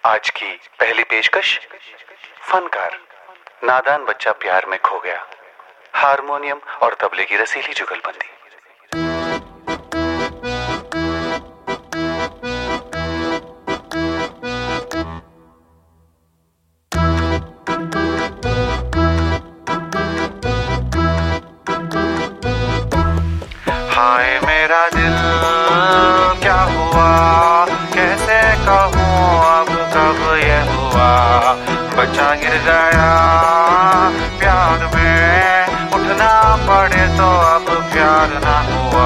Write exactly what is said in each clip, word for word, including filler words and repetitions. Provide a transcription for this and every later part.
आज की पहली पेशकश फनकार। नादान बच्चा प्यार में खो गया, हारमोनियम और तबले की रसीली जुगलबंदी। हाय मेरा दिल क्या हुआ, कैसे कहूँ अब कब ये हुआ। बच्चा गिर गया प्यार में, उठना पड़े तो अब प्यार ना हुआ।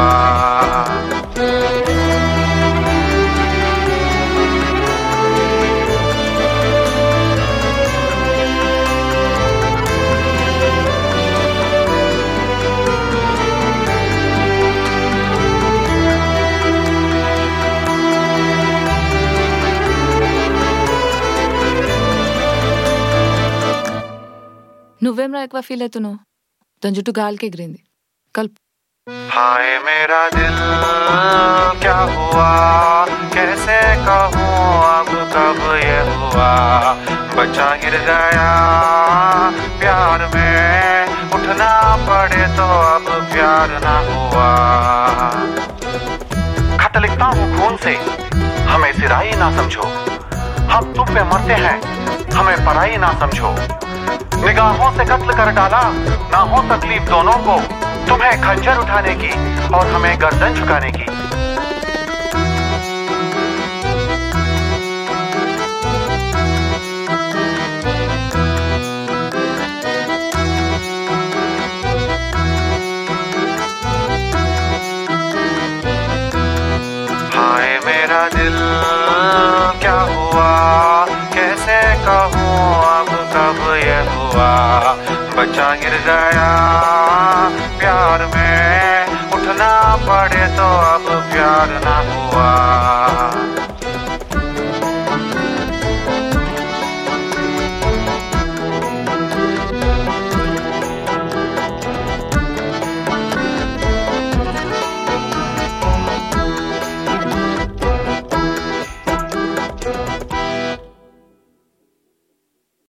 నువ్వేం ఎక్కువ ఫీల్ అవుతున్నావు? దాని జుట్టు గాలికి ఎగిరింది. కలుపు. हाय मेरा दिल क्या हुआ, कैसे कहूँ अब कब ये हुआ। बच्चा गिर गया प्यार में, उठना पड़े तो अब प्यार ना हुआ। खत लिखता हूँ खून से, हमें सिराही ना समझो। हम तुम पे मरते हैं, हमें पराई ना समझो। निगाहों से कत्ल कर डाला, ना हो तकलीफ दोनों को। तुम्हें खंजर उठाने की और हमें गर्दन झुकाने की। हाय मेरा दिल क्या हुआ, कैसे कहूँ अब कब ये हुआ। बच्चा गिर गया प्यार में, उठना पड़े तो अब प्यार ना हुआ।